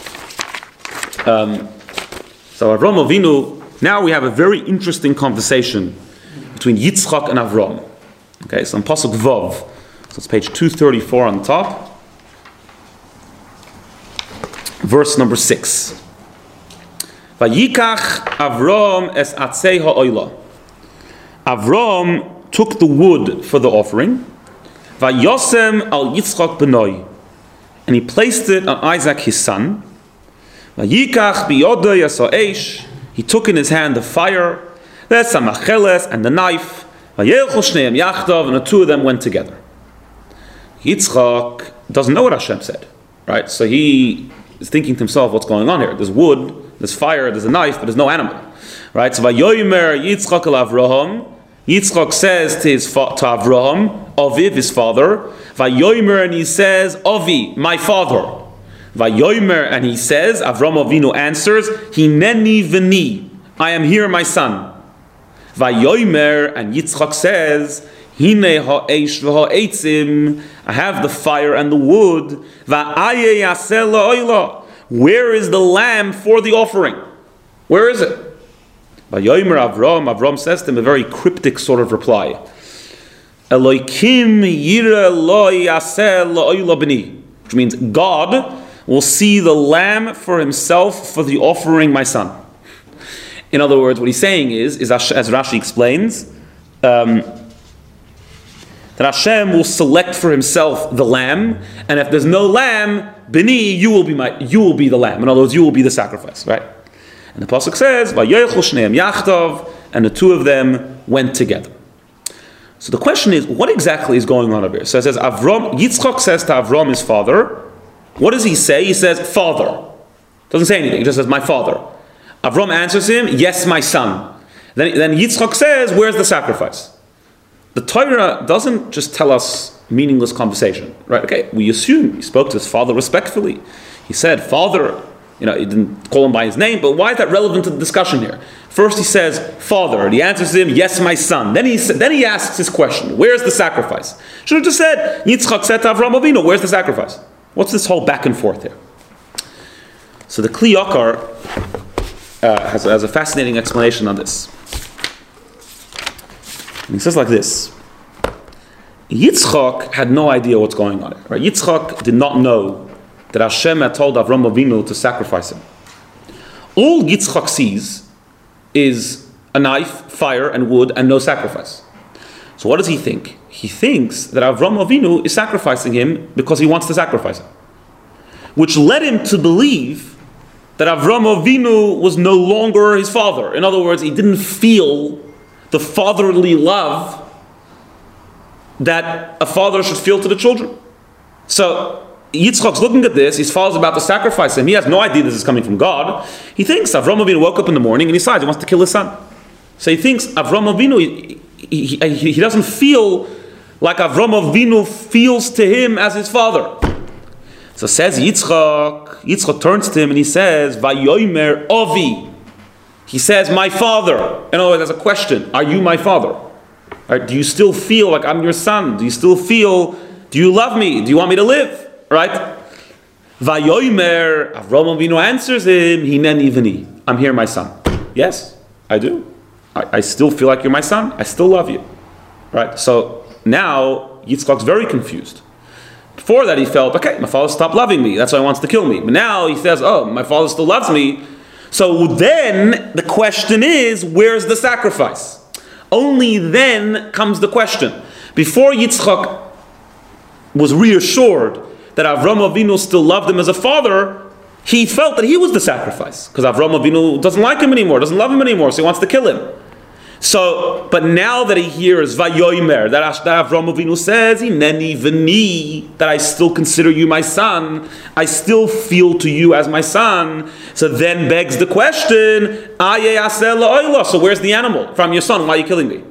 Um, so Avram Avinu, now we have a very interesting conversation between Yitzchak and Avram. Okay, so on Pasuk Vav, so it's page two thirty-four on top, verse number six. Vayikach Avram es atzei ha'oila. Avram took the wood for the offering. Vayosem al Yitzchak benoi, and he placed it on Isaac his son. Vayikach biyodei yasa eish. He took in his hand the fire, v'samacheles, and the knife. Vayelchu shneim yachdav, and the two of them went together. Yitzchak doesn't know what Hashem said, right? So he is thinking to himself, what's going on here? There's wood, there's fire, there's a knife, but there's no animal, right? So Vayomer Yitzchak el Avraham. Yitzchak says to his fa- to Avraham, Aviv, his father. Vayomer, and he says, Avi, my father. Vayomer, and he says, Avraham Avinu answers, Hineni v'ni, I am here, my son. Vayomer, and Yitzchak says, Hine ha'esh v'ha'etzim, I have the fire and the wood. Va'aye yaseh la'oila, where is the lamb for the offering? Where is it? Vayomer Avraham, Avraham says to him a very cryptic sort of reply. Eloikim yira lo yaseh la'oila b'ni, which means God will see the lamb for himself for the offering, my son. In other words, what he's saying is, is as Rashi explains, um, that Hashem will select for himself the lamb, and if there's no lamb, b'ni, you will be my, you will be the lamb. In other words, you will be the sacrifice, right? And the pasuk says, "Vayelchu shneim yachdav," and the two of them went together. So the question is, what exactly is going on over here? So it says, Avram, Yitzchak says to Avram, his father, what does he say? He says, "Father." Doesn't say anything. He just says, "My father." Avram answers him, "Yes, my son." Then, then Yitzchak says, "Where's the sacrifice?" The Torah doesn't just tell us meaningless conversation, right? Okay, we assume he spoke to his father respectfully. He said, "Father," you know, he didn't call him by his name, but why is that relevant to the discussion here? First he says, "Father," and he answers him, "Yes, my son." Then he then he asks his question, "Where's the sacrifice?" Should have just said, Yitzchak said to Avraham Avinu, "Where's the sacrifice?" What's this whole back and forth here? So the Kli Yakar uh, has, has a fascinating explanation on this. And he says like this: Yitzchak had no idea what's going on here. Right? Yitzchak did not know that Hashem had told Avraham Avinu to sacrifice him. All Yitzchak sees is a knife, fire, and wood, and no sacrifice. So what does he think? He thinks that Avraham Avinu is sacrificing him because he wants to sacrifice him, which led him to believe that Avraham Avinu was no longer his father. In other words, he didn't feel the fatherly love that a father should feel to the children. So Yitzchak's looking at this, his father's about to sacrifice him, he has no idea this is coming from God. He thinks Avraham Avinu woke up in the morning and he decides he wants to kill his son. So he thinks Avraham Avinu, he, he, he, he doesn't feel like Avraham Avinu feels to him as his father. So says Yitzchak, Yitzchak turns to him and he says, Vayomer Avi. He says, "My father." In other words, there's a question: are you my father? Right? Do you still feel like I'm your son? Do you still feel? Do you love me? Do you want me to live? Right? Vayomer, Avraham Avinu answers him, "Hineni v'ni." I'm here, my son. Yes, I do. I, I still feel like you're my son. I still love you. Right? So now Yitzchak's very confused. Before that, he felt, okay, my father stopped loving me. That's why he wants to kill me. But now he says, oh, my father still loves me. So then the question is, where's the sacrifice? Only then comes the question. Before Yitzchak was reassured that Avraham Avinu still loved him as a father, he felt that he was the sacrifice. Because Avraham Avinu doesn't like him anymore, doesn't love him anymore, so he wants to kill him. So, but now that he hears Vayomer, that, that Avraham Avinu says, Hineni v'ni, that I still consider you my son, I still feel to you as my son, so then begs the question, Aye yaseh la'oila, so where's the animal from your son? Why are you killing me?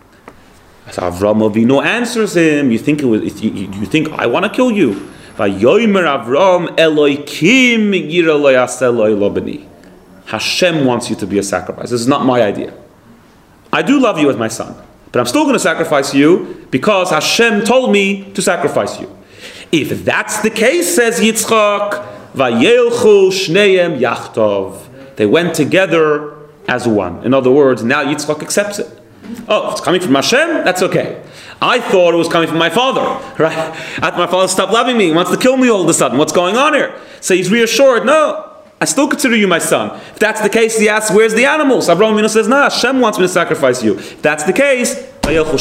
So Avraham Avinu answers him, you think it was, you, you think I want to kill you? Vayomer Avraham Eloikim yira lo yaseh la'oila b'ni. Hashem wants you to be a sacrifice. This is not my idea. I do love you as my son, but I'm still going to sacrifice you because Hashem told me to sacrifice you. If that's the case, says Yitzchak, Vayelchu shneim yachtov. They went together as one. In other words, now Yitzchak accepts it. Oh, it's coming from Hashem? That's okay. I thought it was coming from my father, right? After my father stopped loving me, he wants to kill me all of a sudden. What's going on here? So he's reassured, no, I still consider you my son. If that's the case, he asks, where's the animals? Avraham Avinu says, no, Hashem wants me to sacrifice you. If that's the case,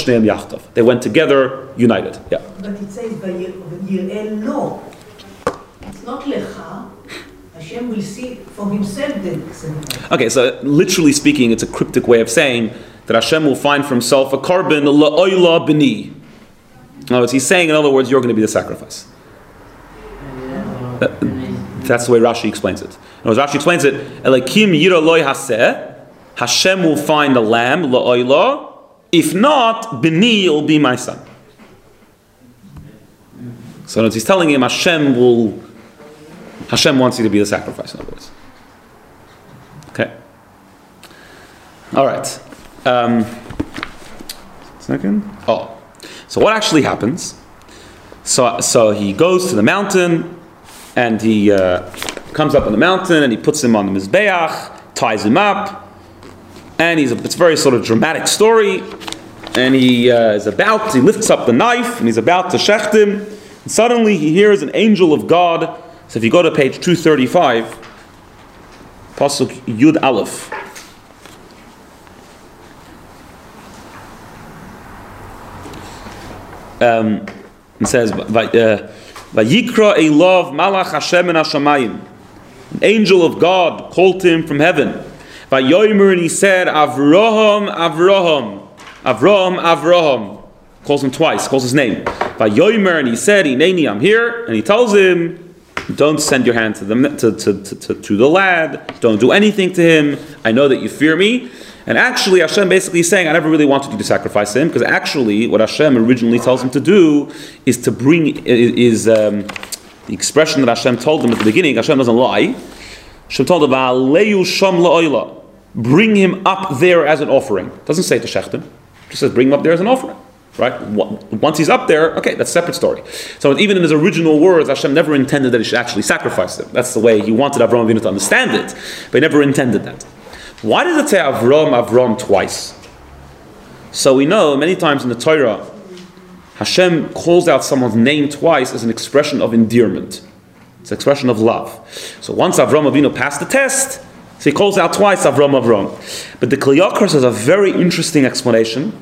they went together, united. Yeah. But it says, Vayir'eh lo. It's not lecha. Hashem will see for himself the Okay, so literally speaking, it's a cryptic way of saying that Hashem will find for himself a carbon la'oila b'ni. In other words, he's saying, in other words, you're going to be the sacrifice. That, that's the way Rashi explains it. In other words, Rashi explains it, Elikim yira loy haseh, Hashem will find a lamb, la'oila. If not, b'ni will be my son. So in other words, he's telling him, Hashem will, Hashem wants you to be the sacrifice, in other words. Okay. All right. Um, second. Oh, so what actually happens? So, so he goes to the mountain, and he uh, comes up on the mountain, and he puts him on the mizbeach, ties him up, and he's a, it's a very sort of dramatic story. And he uh, is about, he lifts up the knife, and he's about to shecht him, and suddenly he hears an angel of God. So if you go to page two thirty-five, Pasuk Yud Aleph. Um, it says, "Vayikra Elav Malach Hashem min hashamayim." An angel of God called to him from heaven. Vayomer, and he said, "Avraham, Avraham, Avraham, Avraham." Calls him twice. Calls his name. Vayomer, and he said, "Hineni, I'm here." And he tells him, "Don't send your hand to the to, to, to, to, to the lad. Don't do anything to him. I know that you fear me." And actually, Hashem basically is saying, I never really wanted you to sacrifice him, because actually, what Hashem originally tells him to do is to bring, is um, the expression that Hashem told him at the beginning. Hashem doesn't lie. Hashem told him, "Va'aleyu sham la'oila." Bring him up there as an offering. It doesn't say to shecht him. It just says bring him up there as an offering. Right? Once he's up there, okay, that's a separate story. So even in his original words, Hashem never intended that he should actually sacrifice him. That's the way he wanted Avraham Avinu to understand it, but he never intended that. Why does it say Avram, Avram twice? So we know many times in the Torah, Hashem calls out someone's name twice as an expression of endearment. It's an expression of love. So once Avram Avinu passed the test, so he calls out twice Avram, Avram. But the Kli Yakar says a very interesting explanation,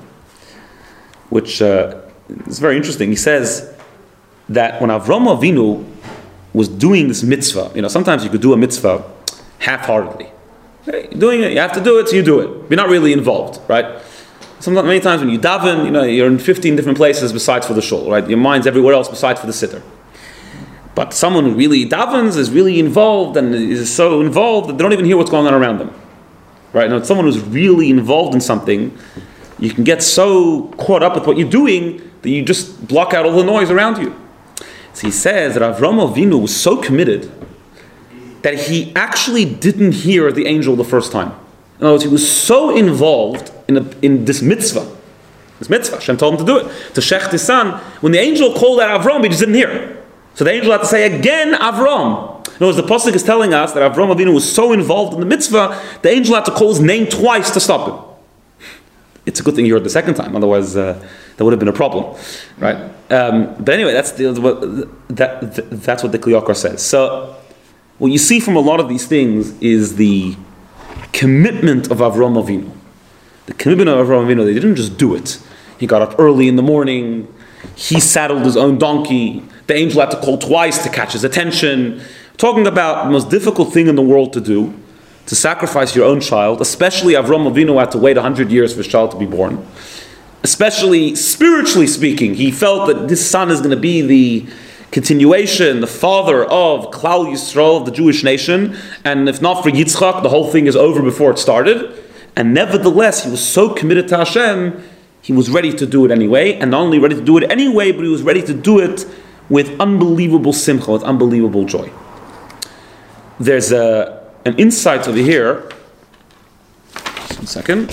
which uh, is very interesting. He says that when Avram Avinu was doing this mitzvah, you know, sometimes you could do a mitzvah half-heartedly. Hey, you're doing it, you have to do it, so you do it. You're not really involved, right? Sometimes, many times when you daven, you know, you're in fifteen different places besides for the shul, right? Your mind's everywhere else besides for the sitter. But someone who really davens is really involved and is so involved that they don't even hear what's going on around them, right? Now, someone who's really involved in something, you can get so caught up with what you're doing that you just block out all the noise around you. So he says that Avram Avinu was so committed that he actually didn't hear the angel the first time. In other words, he was so involved in, a, in this mitzvah. This mitzvah, Hashem told him to do it, to shecht his son. When the angel called out Avram, he just didn't hear. So the angel had to say again, Avram. In other words, the Pasuk is telling us that Avram Avinu was so involved in the mitzvah, the angel had to call his name twice to stop him. It's a good thing you heard the second time, otherwise uh, that would have been a problem, right? Um, but anyway, that's the, that, that that's what the Kli Yakar says. So what you see from a lot of these things is the commitment of Avram Avinu. The commitment of Avram Avinu. They didn't just do it. He got up early in the morning. He saddled his own donkey. The angel had to call twice to catch his attention. Talking about the most difficult thing in the world to do, to sacrifice your own child, especially Avram Avinu had to wait one hundred years for his child to be born. Especially spiritually speaking, he felt that this son is going to be the continuation, the father of Klal Yisrael, of the Jewish nation, and if not for Yitzchak, the whole thing is over before it started. And nevertheless, he was so committed to Hashem, he was ready to do it anyway, and not only ready to do it anyway, but he was ready to do it with unbelievable simcha, with unbelievable joy. There's a an insight over here. Just one second.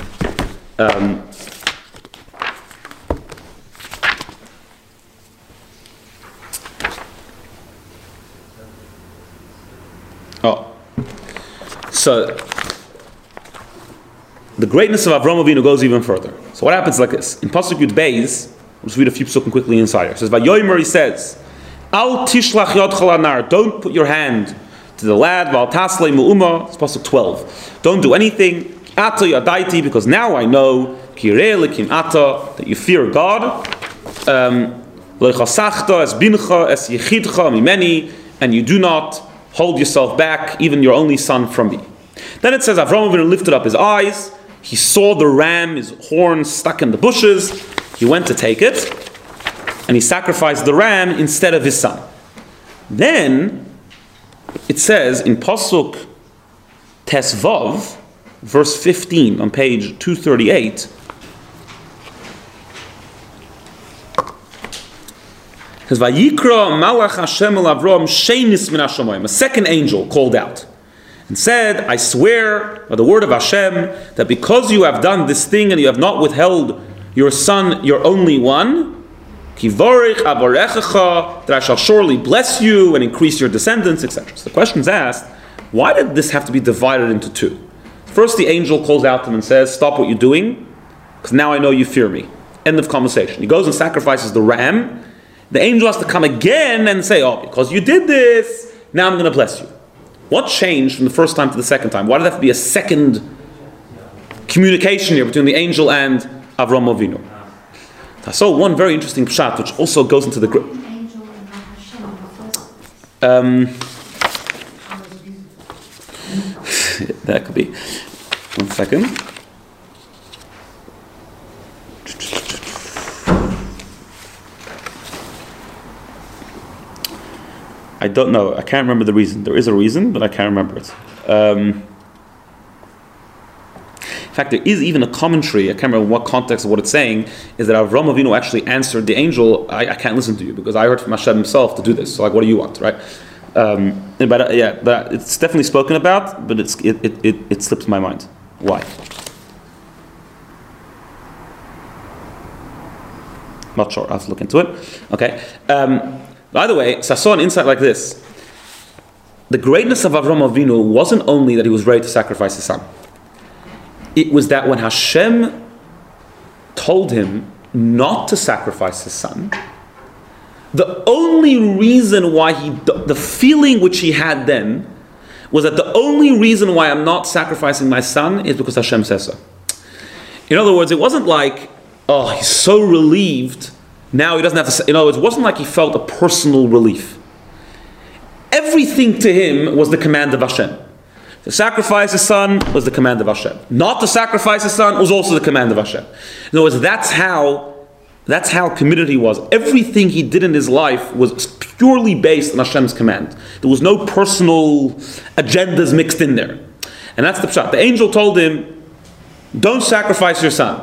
Um, oh, so the greatness of Avram Avinu goes even further. So what happens like this? In Pasuk Yud Beis, we'll just read a few psukim quickly inside here. It says, Vayomer, he says, Al tishlach yodcha lanar, don't put your hand to the lad, Val taslei mu'uma, it's Pasuk twelve. Don't do anything, Ata yadaiti, because now I know, Kireh lekim ata, that you fear God, Lechasachta es bincha es yechidcha mimeni, and you do not hold yourself back, even your only son, from me. Then it says, Avraham Avinu lifted up his eyes, he saw the ram, his horn stuck in the bushes, he went to take it, and he sacrificed the ram instead of his son. Then, it says in Pasuk Tesvav, verse fifteen, on page two thirty-eight, says, Vayikra Malach Hashem el Avram Sheinis min Hashamayim. A second angel called out and said, I swear by the word of Hashem that because you have done this thing and you have not withheld your son, your only one, Kivorich Avarechecha, that I shall surely bless you and increase your descendants, et cetera. So the question is asked, why did this have to be divided into two? First, the angel calls out to him and says, stop what you're doing, because now I know you fear me. End of conversation. He goes and sacrifices the ram. The angel has to come again and say, oh, because you did this, now I'm going to bless you. What changed from the first time to the second time? Why did there have to be a second communication here between the angel and Avraham Avinu? I saw one very interesting pshat, which also goes into the... Gr- um, that could be. One second. I don't know. I can't remember the reason. There is a reason, but I can't remember it. Um, in fact, there is even a commentary. I can't remember what context of what it's saying. Is that Avraham Avinu actually answered the angel? I, I can't listen to you because I heard from Hashem himself to do this. So, like, what do you want, right? Um, but uh, yeah, but it's definitely spoken about. But it's it it it, it slips my mind. Why? Not sure. I'll have to look into it. Okay. Um, By the way, so I saw an insight like this. The greatness of Avraham Avinu wasn't only that he was ready to sacrifice his son. It was that when Hashem told him not to sacrifice his son, the only reason why he, the feeling which he had then, was that the only reason why I'm not sacrificing my son is because Hashem says so. In other words, it wasn't like, oh, he's so relieved, now he doesn't have to, in other words, it wasn't like he felt a personal relief. Everything to him was the command of Hashem. To sacrifice his son was the command of Hashem. Not to sacrifice his son was also the command of Hashem. In other words, that's how, that's how committed he was. Everything he did in his life was purely based on Hashem's command. There was no personal agendas mixed in there. And that's the pshat. The angel told him, don't sacrifice your son.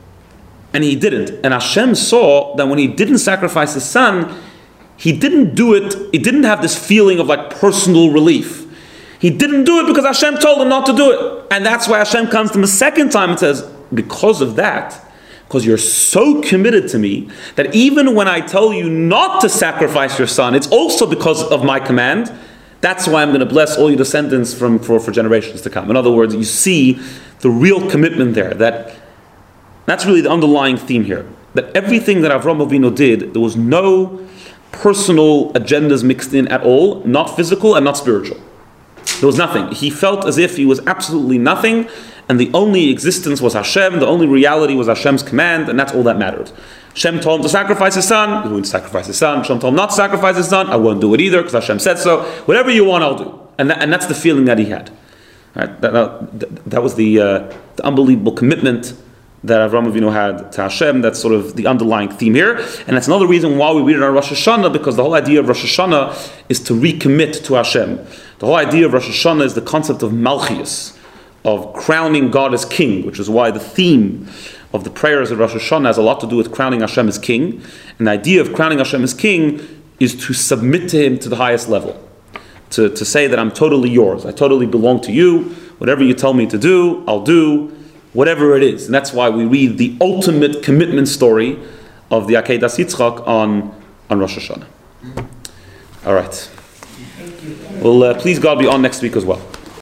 And he didn't. And Hashem saw that when he didn't sacrifice his son, he didn't do it, he didn't have this feeling of like personal relief. He didn't do it because Hashem told him not to do it. And that's why Hashem comes to him a second time and says, because of that, because you're so committed to me, that even when I tell you not to sacrifice your son, it's also because of my command. That's why I'm going to bless all your descendants from for, for generations to come. In other words, you see the real commitment there. That That's really the underlying theme here. That everything that Avraham Avinu did, there was no personal agendas mixed in at all, not physical and not spiritual. There was nothing. He felt as if he was absolutely nothing, and the only existence was Hashem, the only reality was Hashem's command, and that's all that mattered. Hashem told him to sacrifice his son, he wouldn't sacrifice his son. Hashem told him not to sacrifice his son, I won't do it either, because Hashem said so. Whatever you want, I'll do. And, that, and that's the feeling that he had. Right? That, that, that was the, uh, the unbelievable commitment that Avraham Avinu had to Hashem. That's sort of the underlying theme here. And that's another reason why we read it on Rosh Hashanah, because the whole idea of Rosh Hashanah is to recommit to Hashem. The whole idea of Rosh Hashanah is the concept of Malchus, of crowning God as king, which is why the theme of the prayers of Rosh Hashanah has a lot to do with crowning Hashem as king. And the idea of crowning Hashem as king is to submit to him to the highest level. To, to say that I'm totally yours, I totally belong to you, whatever you tell me to do, I'll do, whatever it is. And that's why we read the ultimate commitment story of the Akedas Yitzchak on, on Rosh Hashanah. All right. Well, uh, please God be on next week as well.